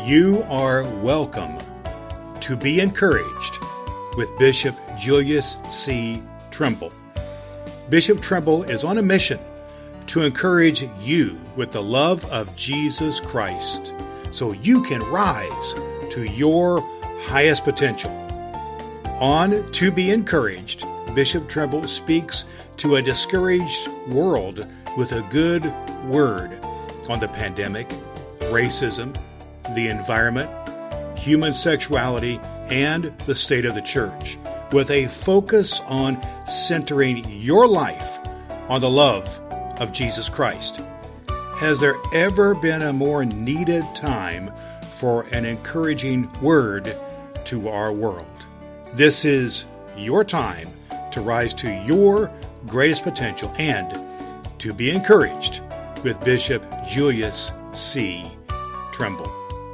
You are welcome to Be Encouraged with Bishop Julius C. Trimble. Bishop Trimble is on a mission to encourage you with the love of Jesus Christ so you can rise to your highest potential. On To Be Encouraged, Bishop Trimble speaks to a discouraged world with a good word on the pandemic, racism, the environment, human sexuality, and the state of the church, with a focus on centering your life on the love of Jesus Christ. Has there ever been a more needed time for an encouraging word to our world? This is your time to rise to your greatest potential and to be encouraged with Bishop Julius C. Trimble.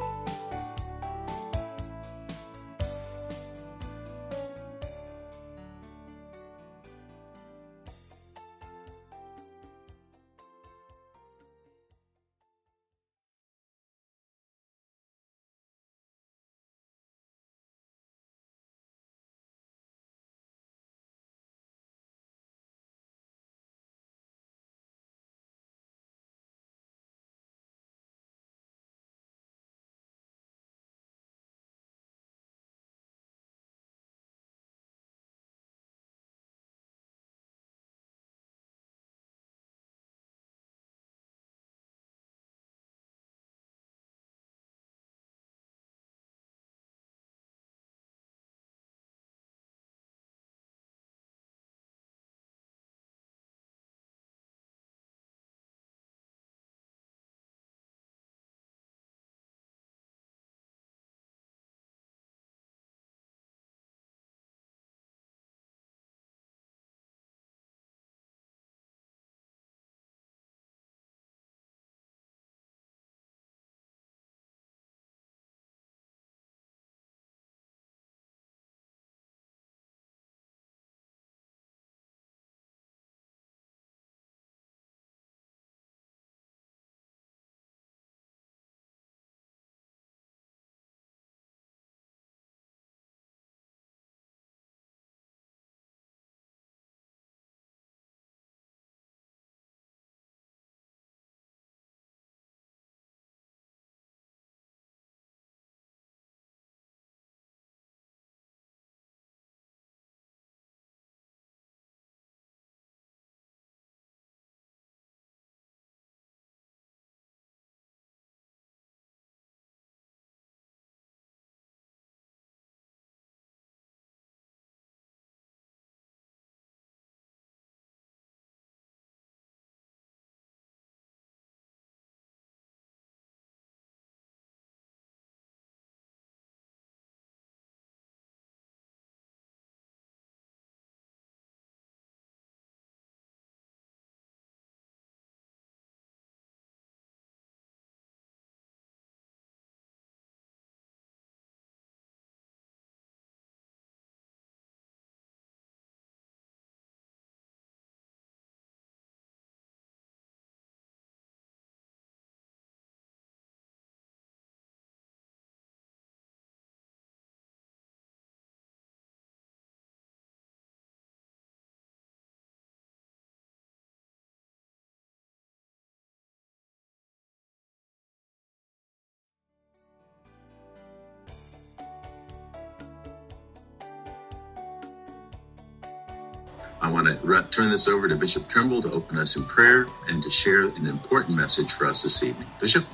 I want to turn this over to Bishop Trimble to open us in prayer and to share an important message for us this evening. Bishop?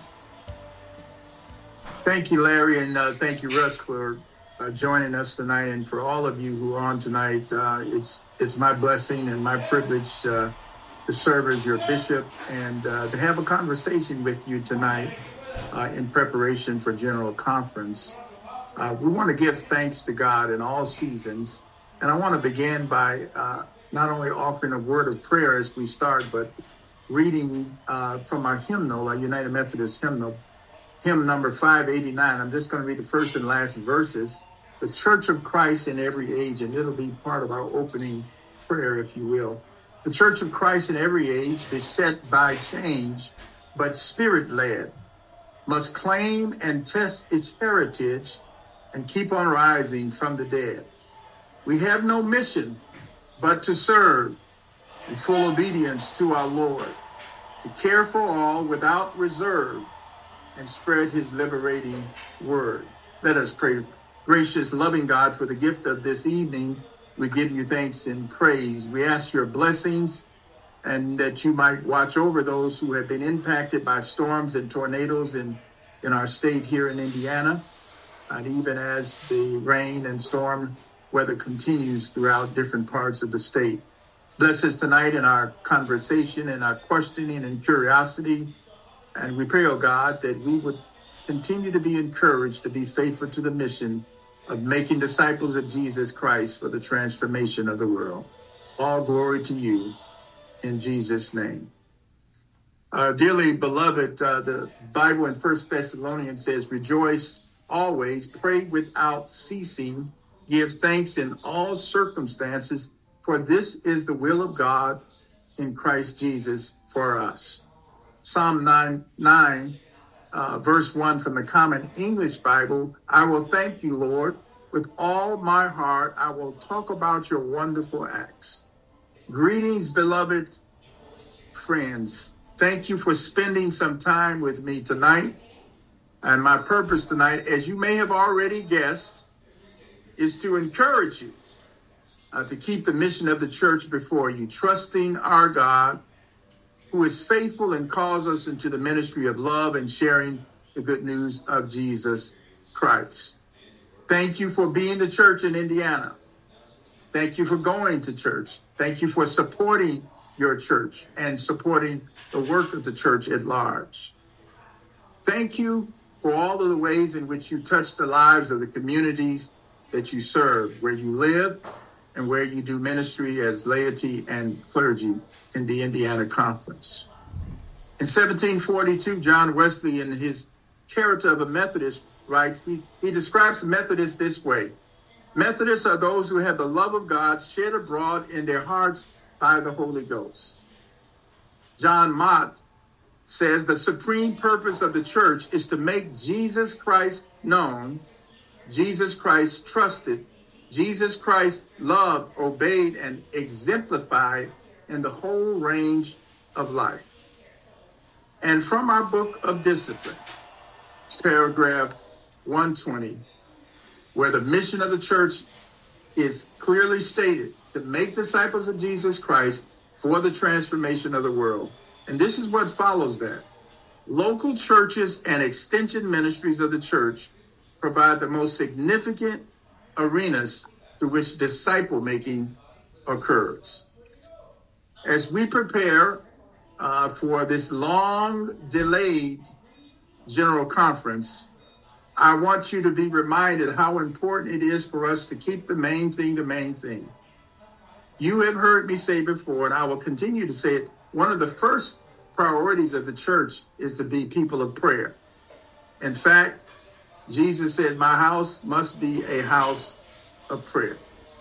Thank you, Larry, and thank you, Russ, for joining us tonight. And for all of you who are on tonight, it's my blessing and my privilege to serve as your bishop and to have a conversation with you tonight in preparation for General Conference. We want to give thanks to God in all seasons. And I want to begin by not only offering a word of prayer as we start, but reading from our hymnal, our United Methodist hymnal, hymn number 589. I'm just going to read the first and last verses. The Church of Christ in Every Age, and it'll be part of our opening prayer, if you will. The Church of Christ in every age, beset by change, but spirit-led. must claim and test its heritage and keep on rising from the dead. We have no mission but to serve in full obedience to our Lord, to care for all without reserve and spread his liberating word. Let us pray. Gracious, loving God, for the gift of this evening, we give you thanks and praise. We ask your blessings and that you might watch over those who have been impacted by storms and tornadoes in our state here in Indiana, and even as the rain and storm weather continues throughout different parts of the state. Bless us tonight in our conversation and our questioning and curiosity. And we pray, oh God, that we would continue to be encouraged to be faithful to the mission of making disciples of Jesus Christ for the transformation of the world. All glory to you in Jesus' name. Dearly beloved, the Bible in 1 Thessalonians says, rejoice always, pray without ceasing, give thanks in all circumstances, for this is the will of God in Christ Jesus for us. Psalm 9, verse 1 from the Common English Bible, I will thank you, Lord, with all my heart. I will talk about your wonderful acts. Greetings, beloved friends. Thank you for spending some time with me tonight. And my purpose tonight, as you may have already guessed, is to encourage you to keep the mission of the church before you, trusting our God, who is faithful and calls us into the ministry of love and sharing the good news of Jesus Christ. Thank you for being the church in Indiana. Thank you for going to church. Thank you for supporting your church and supporting the work of the church at large. Thank you for all of the ways in which you touch the lives of the communities that you serve, where you live and where you do ministry as laity and clergy in the Indiana Conference. In 1742, John Wesley, in his Character of a Methodist, writes, he describes Methodists this way. Methodists are those who have the love of God shed abroad in their hearts by the Holy Ghost. John Mott says the supreme purpose of the church is to make Jesus Christ known, Jesus Christ trusted, Jesus Christ loved, obeyed, and exemplified in the whole range of life. And from our book of discipline, paragraph 120, where the mission of the church is clearly stated, to make disciples of Jesus Christ for the transformation of the world. And this is what follows that. Local churches and extension ministries of the church provide the most significant arenas through which disciple making occurs. As we prepare for this long delayed General Conference, I want you to be reminded how important it is for us to keep the main thing the main thing. You have heard me say before, and I will continue to say it, one of the first priorities of the church is to be people of prayer. In fact, Jesus said, my house must be a house of prayer.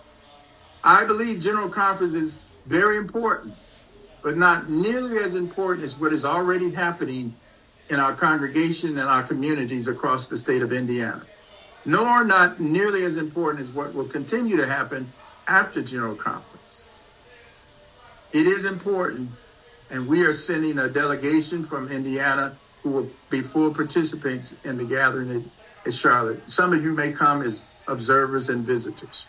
I believe General Conference is very important, but not nearly as important as what is already happening in our congregation and our communities across the state of Indiana, nor not nearly as important as what will continue to happen after General Conference. It is important, and we are sending a delegation from Indiana who will be full participants in the gathering at Charlotte. Some of you may come as observers and visitors.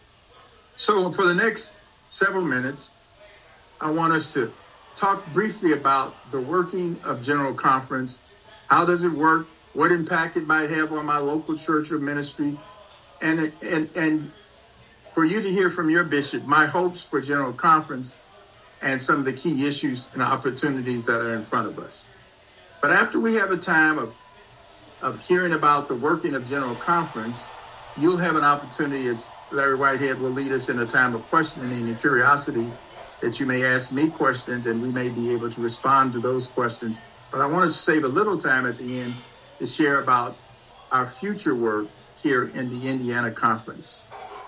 So for the next several minutes, I want us to talk briefly about the working of General Conference. How does it work? What impact it might have on my local church or ministry? And for you to hear from your bishop, my hopes for General Conference and some of the key issues and opportunities that are in front of us. But after we have a time of hearing about the working of General Conference, you'll have an opportunity, as Larry Whitehead will lead us in a time of questioning and curiosity, that you may ask me questions and we may be able to respond to those questions. But I want to save a little time at the end to share about our future work here in the Indiana Conference.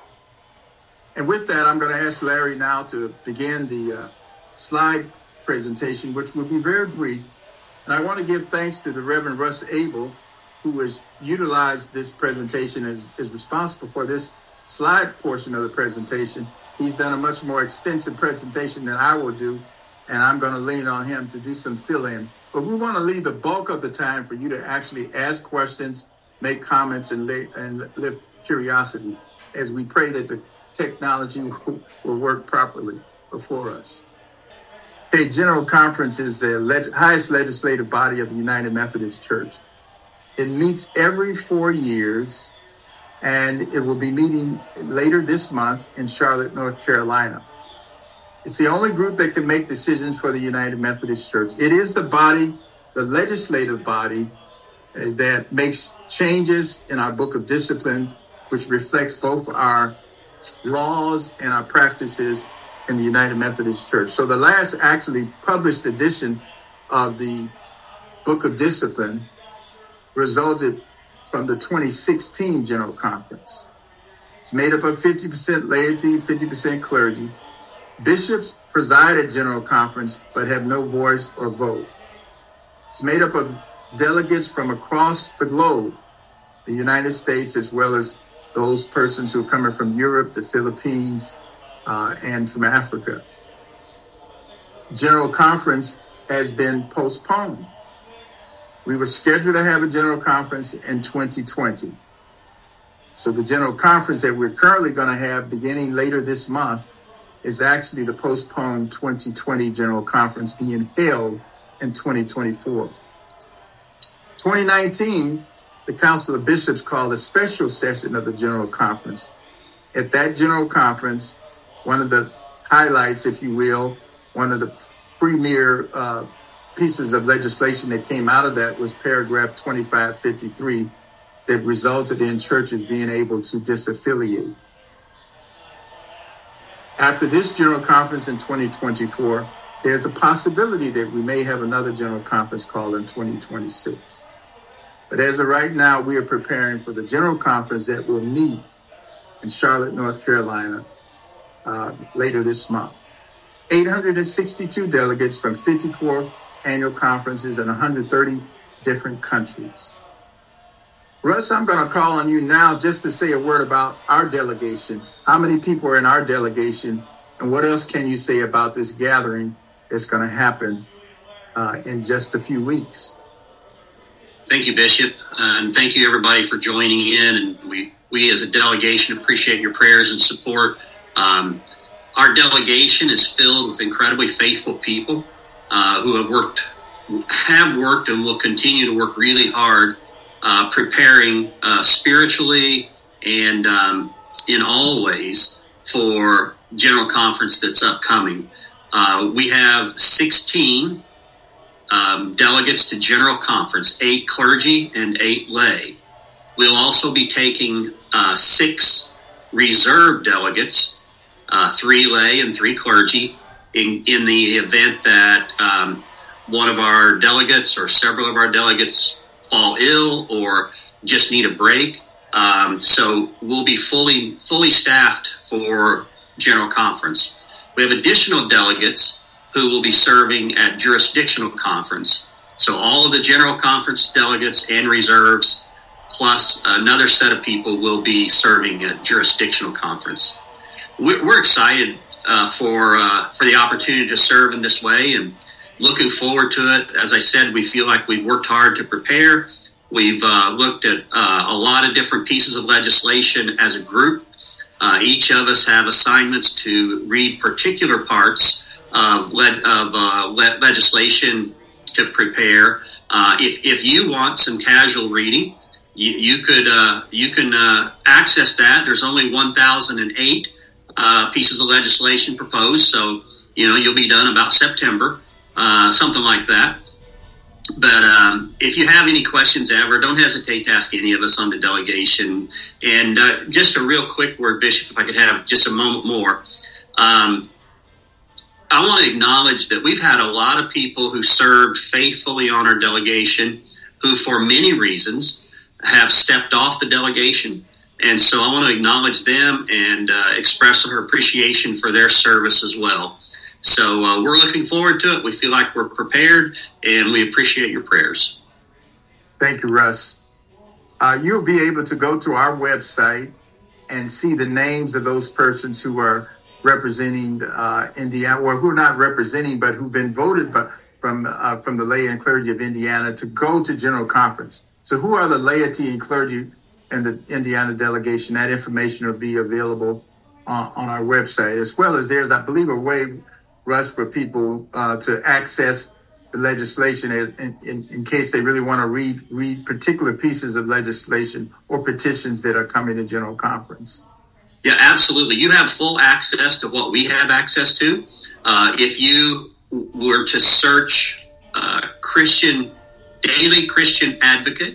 And with that, I'm going to ask Larry now to begin the slide presentation, which will be very brief, And I want to give thanks to the Reverend Russ Abel, who has utilized this presentation and is responsible for this slide portion of the presentation. He's done a much more extensive presentation than I will do, and I'm going to lean on him to do some fill-in. But we want to leave the bulk of the time for you to actually ask questions, make comments, and lift curiosities as we pray that the technology will work properly before us. A General Conference is the highest legislative body of the United Methodist Church. It meets every 4 years, and it will be meeting later this month in Charlotte, North Carolina. It's the only group that can make decisions for the United Methodist Church. It is the body, the legislative body, that makes changes in our Book of Discipline, which reflects both our laws and our practices in the United Methodist Church. So the last actually published edition of the Book of Discipline resulted from the 2016 General Conference. It's made up of 50% laity, 50% clergy. Bishops preside at General Conference but have no voice or vote. It's made up of delegates from across the globe, the United States, as well as those persons who are coming from Europe, the Philippines, and from Africa. General Conference has been postponed. We were scheduled to have a General Conference in 2020. So the General Conference that we're currently going to have beginning later this month is actually the postponed 2020 General Conference being held in 2024. 2019, the Council of Bishops called a special session of the General Conference. At that General Conference, one of the highlights, if you will, one of the premier pieces of legislation that came out of that was paragraph 2553 that resulted in churches being able to disaffiliate. After this General Conference in 2024, there's a possibility that we may have another General Conference called in 2026. But as of right now, we are preparing for the General Conference that will meet in Charlotte, North Carolina, later this month. 862 delegates from 54 annual conferences in 130 different countries. Russ, I'm going to call on you now just to say a word about our delegation. How many people are in our delegation, and what else can you say about this gathering that's going to happen in just a few weeks? Thank you, Bishop, and thank you, everybody, for joining in. And we as a delegation appreciate your prayers and support. Our delegation is filled with incredibly faithful people who have worked and will continue to work really hard preparing spiritually and in all ways for General Conference that's upcoming. We have 16 delegates to General Conference, 8 clergy and 8 lay. We'll also be taking 6 reserve delegates, 3 lay and 3 clergy, in the event that one of our delegates or several of our delegates fall ill or just need a break. So we'll be fully staffed for General Conference. We have additional delegates who will be serving at Jurisdictional Conference. So all of the General Conference delegates and reserves, plus another set of people, will be serving at Jurisdictional Conference. We're excited for the opportunity to serve in this way and looking forward to it. As I said, we feel like we've worked hard to prepare. We've looked at a lot of different pieces of legislation as a group. Each of us have assignments to read particular parts of legislation to prepare. If you want some casual reading, you can access that. There's only 1,008 pieces of legislation proposed, so you'll be done about September, something like that. But if you have any questions ever, don't hesitate to ask any of us on the delegation. And just a real quick word, Bishop, if I could have just a moment more. I want to acknowledge that we've had a lot of people who served faithfully on our delegation who, for many reasons, have stepped off the delegation. And so I want to acknowledge them and express our appreciation for their service as well. So we're looking forward to it. We feel like we're prepared. and we appreciate your prayers. Thank you, Russ. You'll be able to go to our website and see the names of those persons who are representing Indiana, or who are not representing, but who've been voted from the lay and clergy of Indiana to go to General Conference. So who are the laity and clergy in the Indiana delegation? That information will be available on our website, as well as there's, I believe, a way, Russ, for people to access the legislation in case they really want to read particular pieces of legislation or petitions that are coming to General Conference. Yeah, absolutely. You have full access to what we have access to. If you were to search Daily Christian Advocate,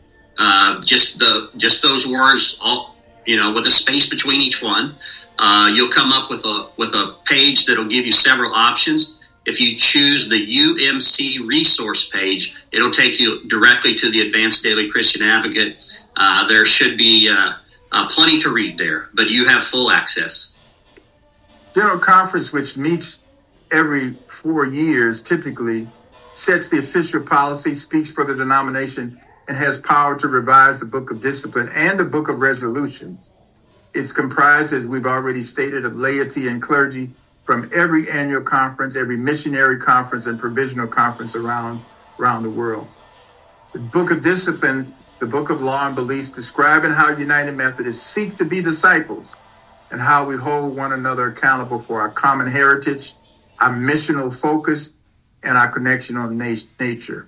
just those words, all, with a space between each one, you'll come up with a page that'll give you several options. If you choose the UMC resource page, it'll take you directly to the Advanced Daily Christian Advocate. There should be plenty to read there, but you have full access. General Conference, which meets every 4 years, typically sets the official policy, speaks for the denomination, and has power to revise the Book of Discipline and the Book of Resolutions. It's comprised, as we've already stated, of laity and clergy from every annual conference, every missionary conference and provisional conference around the world. The Book of Discipline, the Book of Law and Belief, describing how United Methodists seek to be disciples and how we hold one another accountable for our common heritage, our missional focus, and our connection on nature.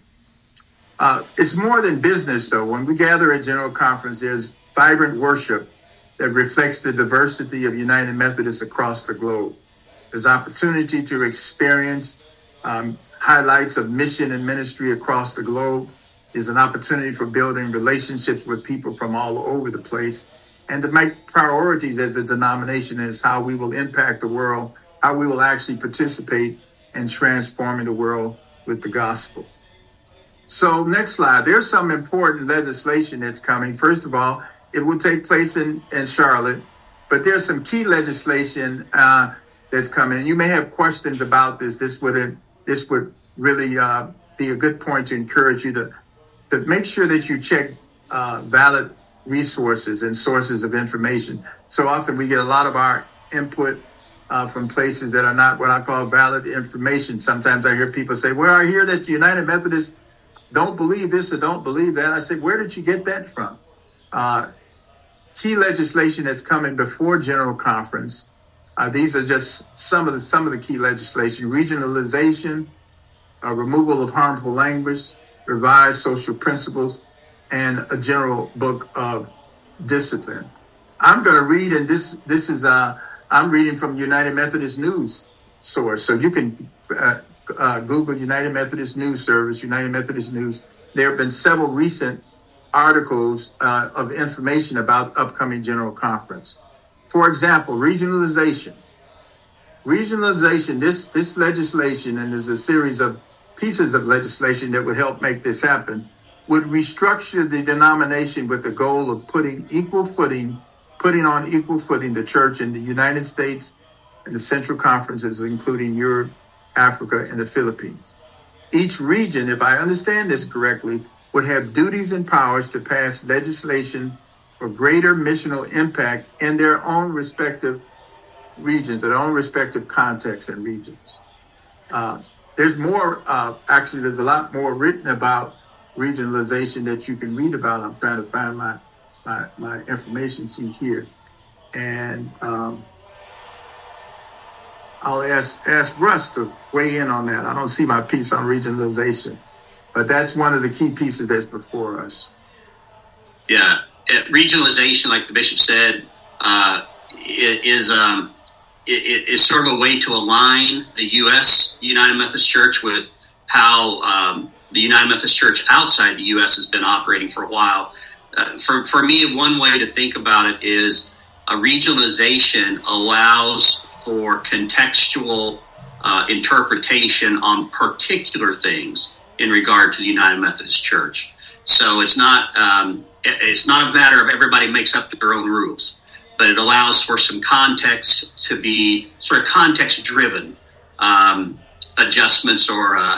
It's more than business, though. When we gather at General Conference, there's vibrant worship that reflects the diversity of United Methodists across the globe. There's opportunity to experience highlights of mission and ministry across the globe. There's an opportunity for building relationships with people from all over the place, and to make priorities as a denomination is how we will impact the world, how we will actually participate in transforming the world with the gospel. So next slide. There's some important legislation that's coming. First of all, it will take place in Charlotte, but there's some key legislation that's coming. And you may have questions about this. This would really be a good point to encourage you to make sure that you check valid resources and sources of information. So often we get a lot of our input from places that are not what I call valid information. Sometimes I hear people say, well, I hear that United Methodists don't believe this or don't believe that. I say, where did you get that from? Key legislation that's coming before General Conference. These are just some of the key legislation: regionalization, removal of harmful language, revised social principles, and a general book of discipline. I'm going to read, and this is I'm reading from United Methodist News source, so you can Google United Methodist News Service, United Methodist News. There have been several recent articles of information about upcoming General Conference. For example, regionalization. Regionalization, this legislation, and there's a series of pieces of legislation that would help make this happen, would restructure the denomination with the goal of putting on equal footing the church in the United States and the Central Conferences, including Europe, Africa, and the Philippines. Each region, if I understand this correctly, would have duties and powers to pass legislation for greater missional impact in their own respective regions, their own respective contexts and regions. There's more, there's a lot more written about regionalization that you can read about. I'm trying to find my information sheet here. And I'll ask Russ to weigh in on that. I don't see my piece on regionalization, but that's one of the key pieces that's before us. Yeah, regionalization, like the bishop said, is sort of a way to align the U.S. United Methodist Church with how the United Methodist Church outside the U.S. has been operating for a while. For me, one way to think about it is a regionalization allows for contextual interpretation on particular things in regard to the United Methodist Church. So it's not a matter of everybody makes up their own rules, but it allows for some context to be sort of context-driven adjustments or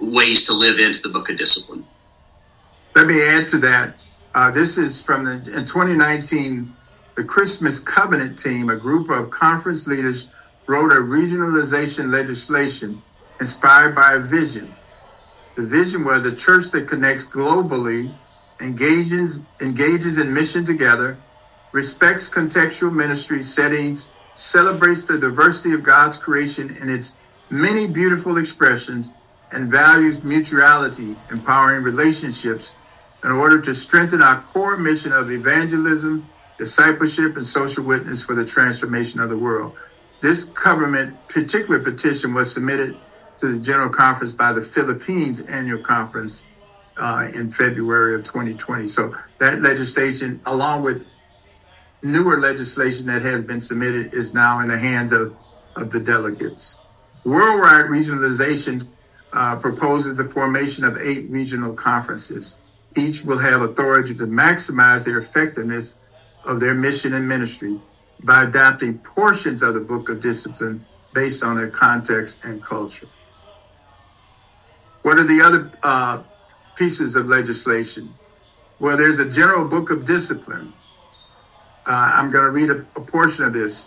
ways to live into the Book of Discipline. Let me add to that. This is from in 2019, the Christmas Covenant team, a group of conference leaders, wrote a regionalization legislation inspired by a vision. The vision was a church that connects globally, engages in mission together, respects contextual ministry settings, celebrates the diversity of God's creation in its many beautiful expressions, and values mutuality, empowering relationships in order to strengthen our core mission of evangelism, discipleship, and social witness for the transformation of the world. This government particular petition was submitted to the General Conference by the Philippines Annual Conference in February of 2020. So that legislation, along with newer legislation that has been submitted, is now in the hands of the delegates. Worldwide regionalization proposes the formation of 8 regional conferences. Each will have authority to maximize their effectiveness of their mission and ministry by adapting portions of the Book of Discipline based on their context and culture. What are the other pieces of legislation? Well, there's a general Book of Discipline. I'm going to read a portion of this.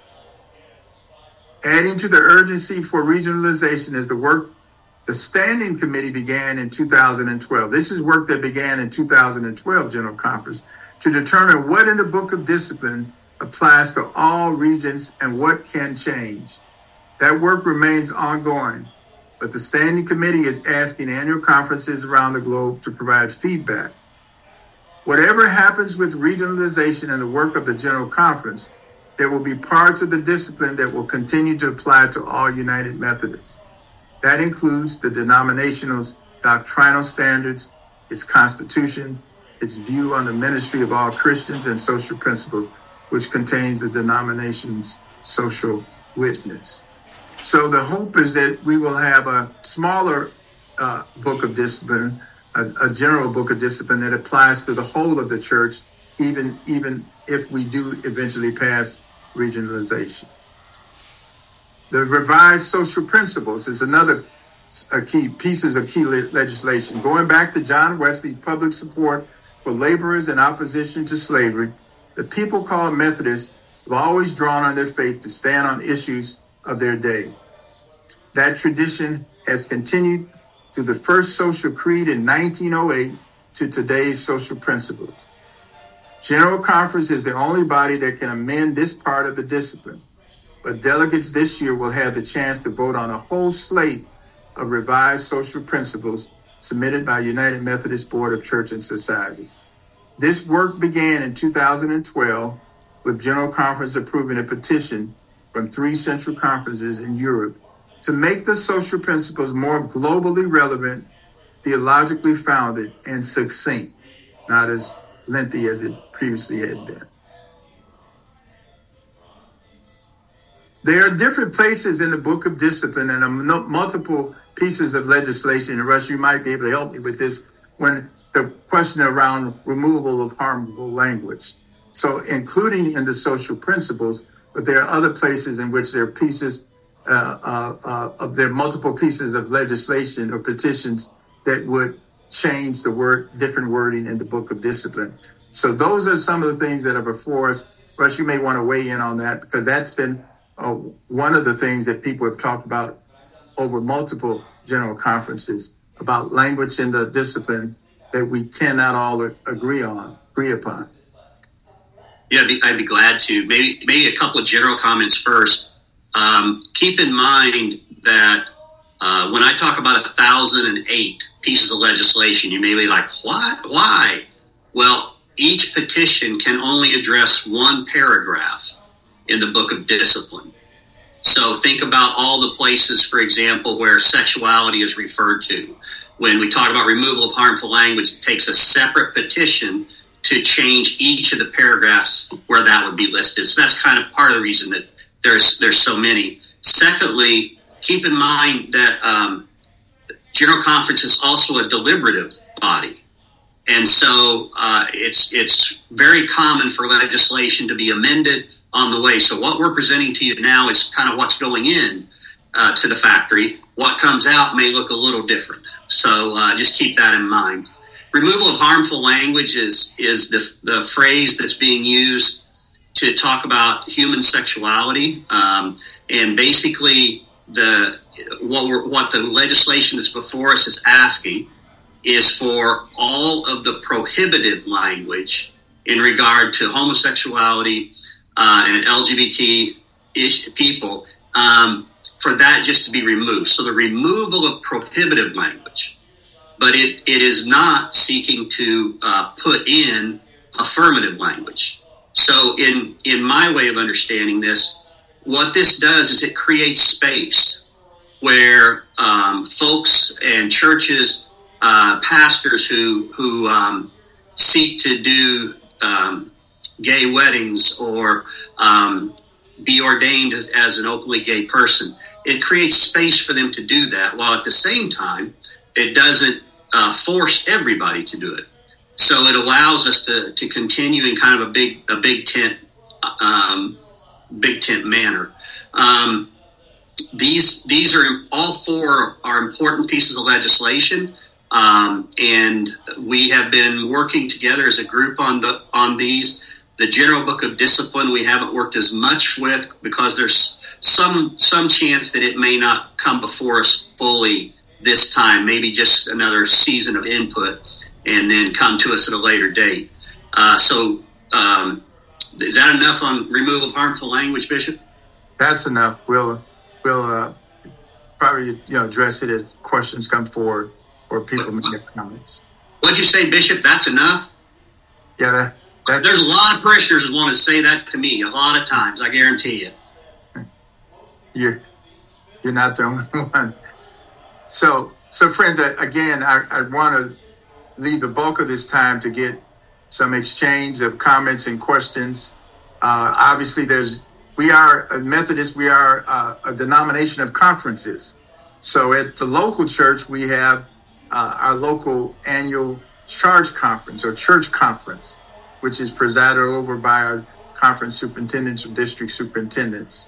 Adding to the urgency for regionalization is the work the Standing Committee began in 2012. This is work that began in 2012 General Conference to determine what in the Book of Discipline applies to all regions and what can change. That work remains ongoing, but the Standing Committee is asking annual conferences around the globe to provide feedback. Whatever happens with regionalization and the work of the General Conference, there will be parts of the discipline that will continue to apply to all United Methodists. That includes the denominational's doctrinal standards, its constitution, its view on the ministry of all Christians, and social principle, which contains the denomination's social witness. So the hope is that we will have a smaller book of discipline, a general book of discipline that applies to the whole of the church, even if we do eventually pass regionalization. The revised social principles is another key legislation. Going back to John Wesley's public support for laborers in opposition to slavery, the people called Methodists have always drawn on their faith to stand on issues of their day. That tradition has continued through the first social creed in 1908 to today's social principles. General Conference is the only body that can amend this part of the discipline, but delegates this year will have the chance to vote on a whole slate of revised social principles submitted by United Methodist Board of Church and Society. This work began in 2012 with General Conference approving a petition from 3 central conferences in Europe to make the social principles more globally relevant, theologically founded, and succinct, not as lengthy as it previously had been. There are different places in the Book of Discipline and multiple pieces of legislation. And Russ, you might be able to help me with this when the question around removal of harmful language. So including in the social principles, but there are other places in which there are pieces there are multiple pieces of legislation or petitions that would change the different wording in the Book of Discipline. So those are some of the things that are before us. Russ, you may want to weigh in on that, because that's been one of the things that people have talked about over multiple general conferences, about language in the discipline that we cannot all agree upon. Yeah, I'd be glad to. Maybe a couple of general comments first. Keep in mind that when I talk about 1,008 pieces of legislation, you may be like, what? Why? Well, each petition can only address one paragraph in the Book of Discipline. So think about all the places, for example, where sexuality is referred to. When we talk about removal of harmful language, it takes a separate petition to change each of the paragraphs where that would be listed. So that's kind of part of the reason that there's so many. Secondly, keep in mind that General Conference is also a deliberative body. And so it's very common for legislation to be amended on the way. So what we're presenting to you now is kind of what's going in to the factory. what comes out may look a little different. So just keep that in mind. Removal of harmful language is the phrase that's being used to talk about human sexuality, and basically what the legislation that's before us is asking is for all of the prohibited language in regard to homosexuality and LGBT people, for that just to be removed. So the removal of prohibitive language, but it is not seeking to put in affirmative language. So in my way of understanding this, what this does is it creates space where folks and churches, pastors who seek to do gay weddings or be ordained as an openly gay person, it creates space for them to do that, while at the same time it doesn't force everybody to do it. So it allows us to continue in kind of a big tent manner. These are all four are important pieces of legislation, and we have been working together as a group on these. The General Book of Discipline we haven't worked as much with because there's some chance that it may not come before us fully this time. Maybe just another season of input, and then come to us at a later date. So is that enough on removal of harmful language, Bishop? That's enough. We'll probably address it as questions come forward or people make their comments. What'd you say, Bishop? That's enough? Yeah, there's a lot of parishioners who want to say that to me a lot of times, I guarantee you. You're not the only one. So friends, again, I want to leave the bulk of this time to get some exchange of comments and questions. Obviously, we are a Methodist. We are a denomination of conferences. So at the local church, we have our local annual charge conference or church conference, which is presided over by our conference superintendents or district superintendents.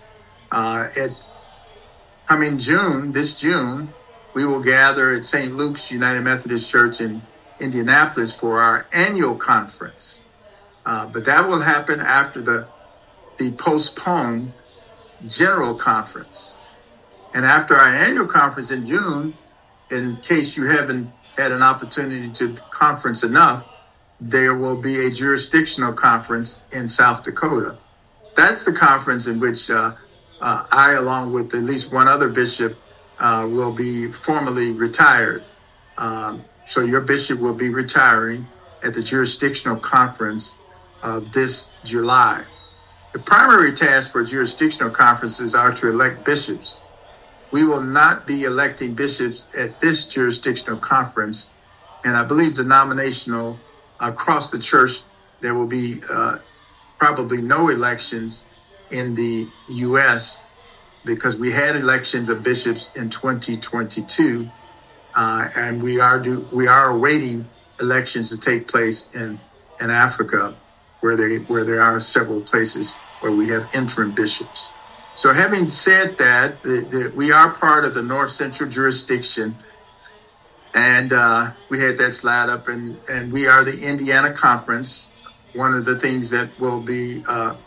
This June, we will gather at St. Luke's United Methodist Church in Indianapolis for our annual conference. But that will happen after the postponed general conference. And after our annual conference in June, in case you haven't had an opportunity to conference enough, there will be a jurisdictional conference in South Dakota. That's the conference in which I, along with at least one other bishop, will be formally retired. So your bishop will be retiring at the jurisdictional conference this July. The primary task for jurisdictional conferences are to elect bishops. We will not be electing bishops at this jurisdictional conference, and I believe denominational across the church, there will be probably no elections in the U.S. because we had elections of bishops in 2022, and we are awaiting elections to take place in Africa, where there are several places where we have interim bishops. So having said that, we are part of the North Central jurisdiction, and we had that slide up, and we are the Indiana Conference. One of the things that will be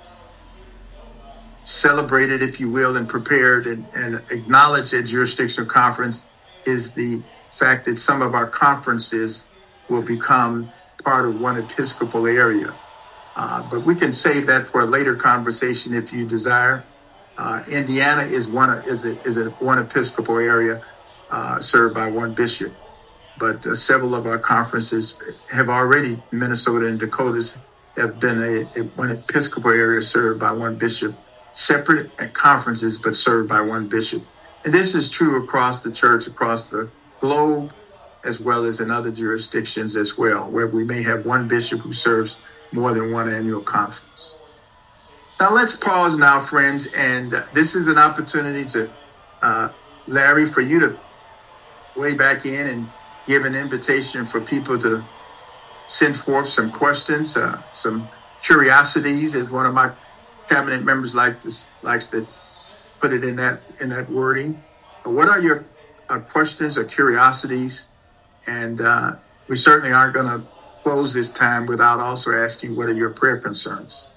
celebrated, if you will, and prepared and acknowledged at jurisdictional conference is the fact that some of our conferences will become part of one Episcopal area. But we can save that for a later conversation if you desire. Indiana is one Episcopal area served by one bishop, but several of our conferences have already, Minnesota and Dakotas, have been one Episcopal area served by one bishop, separate conferences but served by one bishop. And this is true across the church, across the globe, as well as in other jurisdictions as well, where we may have one bishop who serves more than one annual conference. Now let's pause now, friends, and this is an opportunity to, Larry, for you to weigh back in and give an invitation for people to send forth some questions, some curiosities, as one of my cabinet members likes to put it in that wording. What are your questions or curiosities. And we certainly aren't going to close this time without also asking, what are your prayer concerns?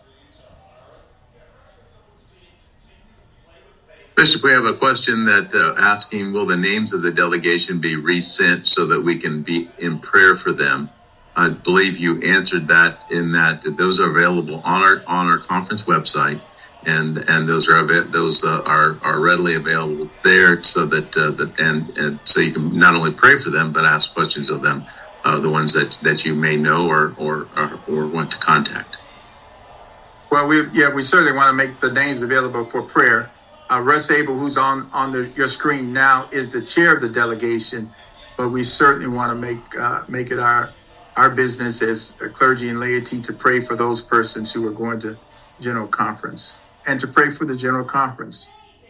Bishop, we have a question that asking, will the names of the delegation be resent so that we can be in prayer for them? I believe you answered that in that those are available on our conference website, and those are readily available there, so that so you can not only pray for them but ask questions of them, the ones that you may know or want to contact. Well, we certainly want to make the names available for prayer. Russ Abel, who's on your screen now, is the chair of the delegation, but we certainly want to make it our business as a clergy and laity to pray for those persons who are going to General Conference and to pray for the General Conference.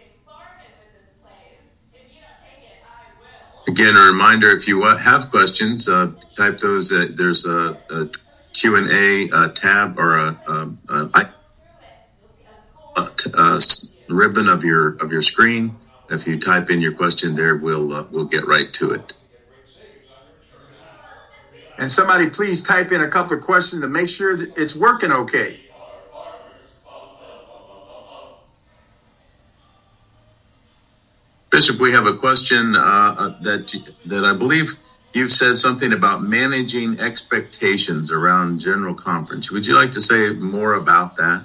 Again, a reminder, if you have questions, type those. There's a Q&A tab or a ribbon of your screen. If you type in your question there, we'll get right to it. And somebody please type in a couple of questions to make sure that it's working okay. Bishop, we have a question that I believe you've said something about managing expectations around General Conference. Would you like to say more about that?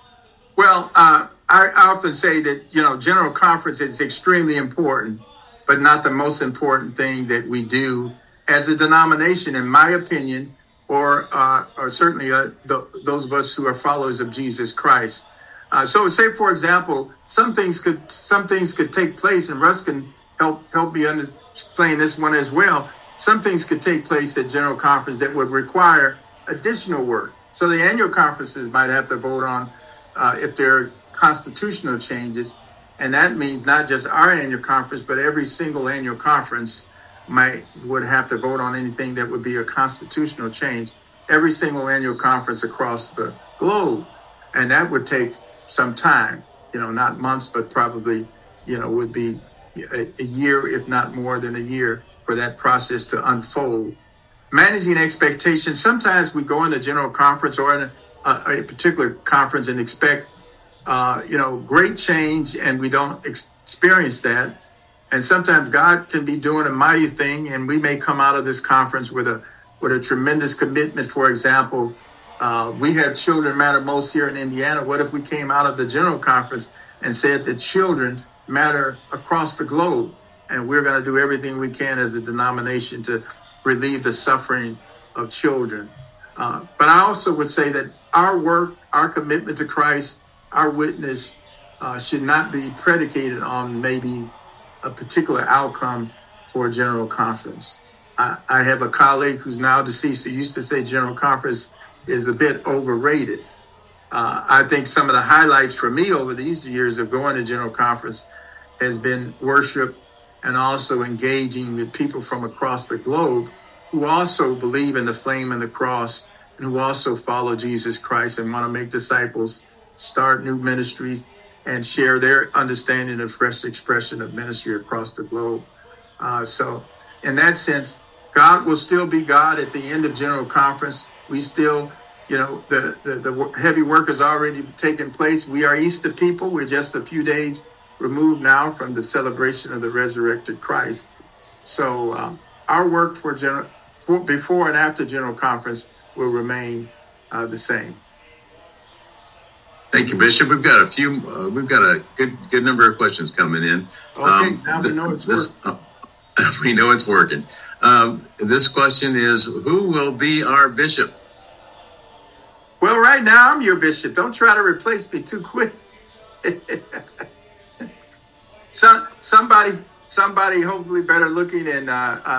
Well, I often say that, General Conference is extremely important, but not the most important thing that we do as a denomination, in my opinion, or certainly those of us who are followers of Jesus Christ. So say, for example, some things could take place, and Russ can help me explain this one as well. Some things could take place at General Conference that would require additional work. So the annual conferences might have to vote on if there are constitutional changes, and that means not just our annual conference, but every single annual conference would have to vote on anything that would be a constitutional change. Every single annual conference across the globe, and that would take some time. Not months, but probably would be a year, if not more than a year, for that process to unfold. Managing expectations. Sometimes we go into General Conference or in a particular conference and expect, great change, and we don't experience that. And sometimes God can be doing a mighty thing, and we may come out of this conference with a tremendous commitment. For example, we have Children Matter Most here in Indiana. What if we came out of the General Conference and said that children matter across the globe, and we're going to do everything we can as a denomination to relieve the suffering of children? But I also would say that our work, our commitment to Christ, our witness should not be predicated on maybe a particular outcome for a General Conference. I have a colleague who's now deceased who used to say General Conference is a bit overrated. I think some of the highlights for me over these years of going to General Conference has been worship and also engaging with people from across the globe who also believe in the flame and the cross and who also follow Jesus Christ and want to make disciples, start new ministries, and share their understanding of fresh expression of ministry across the globe. So in that sense, God will still be God at the end of General Conference. We still, the heavy work has already taken place. We are Easter people. We're just a few days removed now from the celebration of the resurrected Christ. So our work for before and after General Conference will remain the same. Thank you, Bishop. We've got a good number of questions coming in. Okay, now we know it's working. We know it's working. This question is, who will be our bishop? Well, right now I'm your bishop. Don't try to replace me too quick. Somebody hopefully better looking and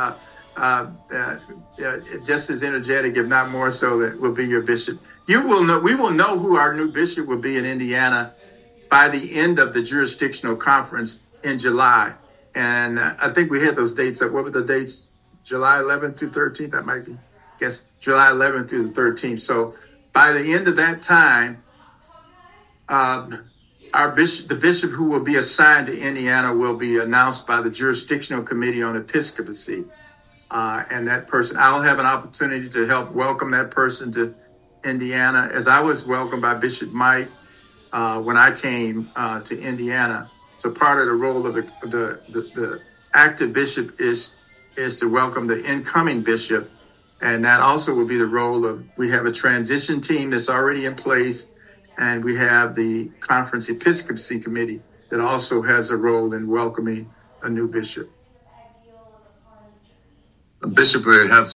just as energetic, if not more so, that will be your bishop. We will know who our new bishop will be in Indiana by the end of the jurisdictional conference in July. And I think we had those dates up. What were the dates? July 11th through 13th? That might be. Yes, July 11th through the 13th. So by the end of that time, Our bishop, the bishop who will be assigned to Indiana, will be announced by the Jurisdictional Committee on Episcopacy. And that person, I'll have an opportunity to help welcome that person to Indiana, as I was welcomed by Bishop Mike when I came to Indiana. So part of the role of the active bishop is to welcome the incoming bishop. And that also will be the role of, we have a transition team that's already in place, and we have the Conference Episcopacy Committee that also has a role in welcoming a new bishop. Bishop, we have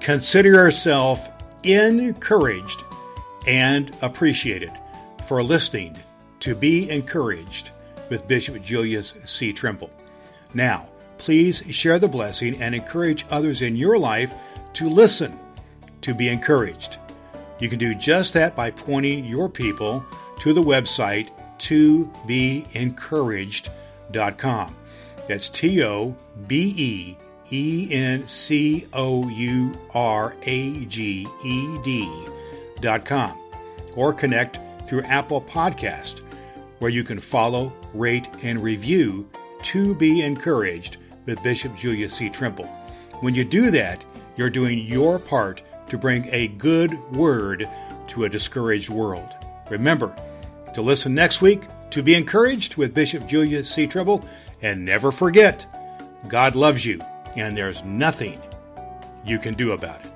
Consider yourself encouraged and appreciated for listening to Be Encouraged with Bishop Julius C. Trimble. Now, please share the blessing and encourage others in your life to listen to Be Encouraged. You can do just that by pointing your people to the website tobeencouraged.com. That's TOBENCOURAGED.com. Or connect through Apple Podcast, where you can follow, rate, and review To Be Encouraged with Bishop Julius C. Trimble. When you do that, you're doing your part to bring a good word to a discouraged world. Remember to listen next week to Be Encouraged with Bishop Julius C. Trimble, and never forget, God loves you, and there's nothing you can do about it.